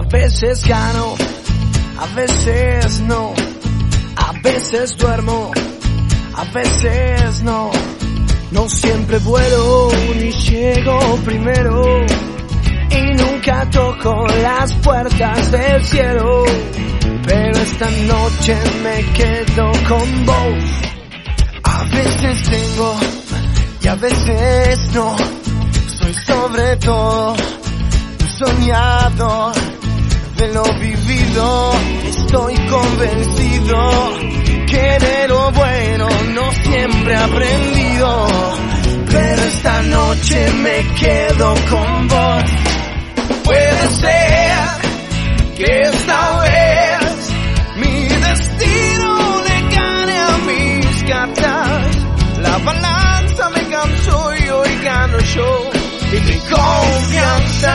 veces gano, a veces no, a veces duermo, a veces no. No siempre vuelo ni llego primero y nunca toco las puertas del cielo. Pero esta noche me quedo con vos. A veces tengo y a veces no. Soy sobre todo un soñador de lo vivido. Estoy convencido que de lo bueno no siempre he aprendido. Pero esta noche me quedo con vos. Puede ser que esta vez mi destino le gane a mis cartas. La balanza me cansó y hoy gano yo y mi confianza.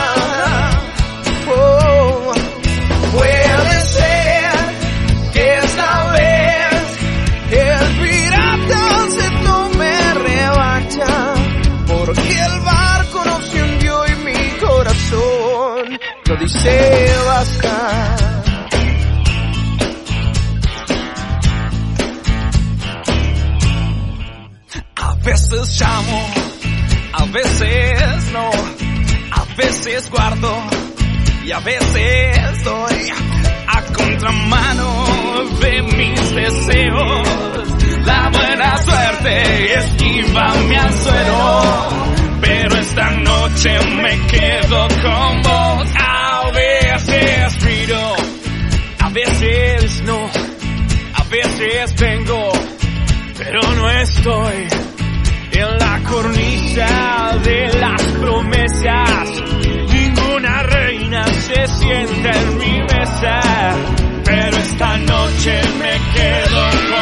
Oh, puede ser que esta vez el pirata se tome revancha, porque el barco no se hundió y mi corazón lo dice basta. A veces llamo, a veces no, a veces guardo y a veces doy a contramano de mis deseos. La buena suerte esquiva mi anzuelo, pero esta noche me quedo con vos. A veces grito, a veces no, a veces vengo, pero no estoy en la cornisa de las promesas. Ninguna reina se sienta en mi mesa, pero esta noche me quedo